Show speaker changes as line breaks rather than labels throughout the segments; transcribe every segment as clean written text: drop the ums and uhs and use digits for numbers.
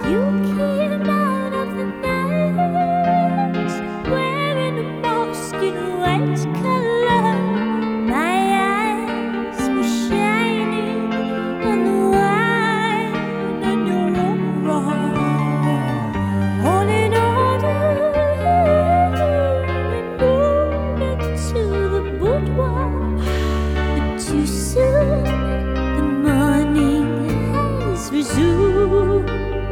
You came out of the night wearing a mosque white color. My eyes were shining on the wine and your aura. Holding on, we moved into the boudoir, but too soon the morning has resumed.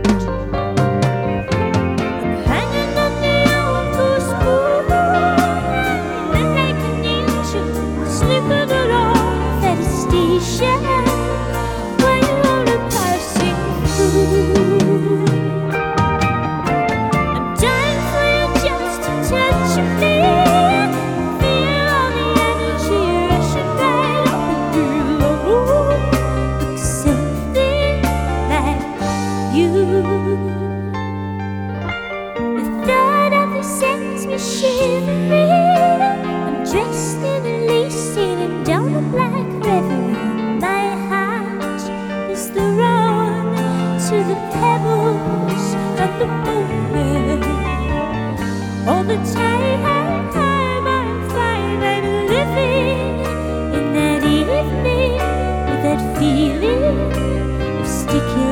Sends me shivering. I'm dressed in a lace, sailing down a black river. My heart is thrown to the pebbles of the moment. All the time I find I'm living in that evening with that feeling of sticky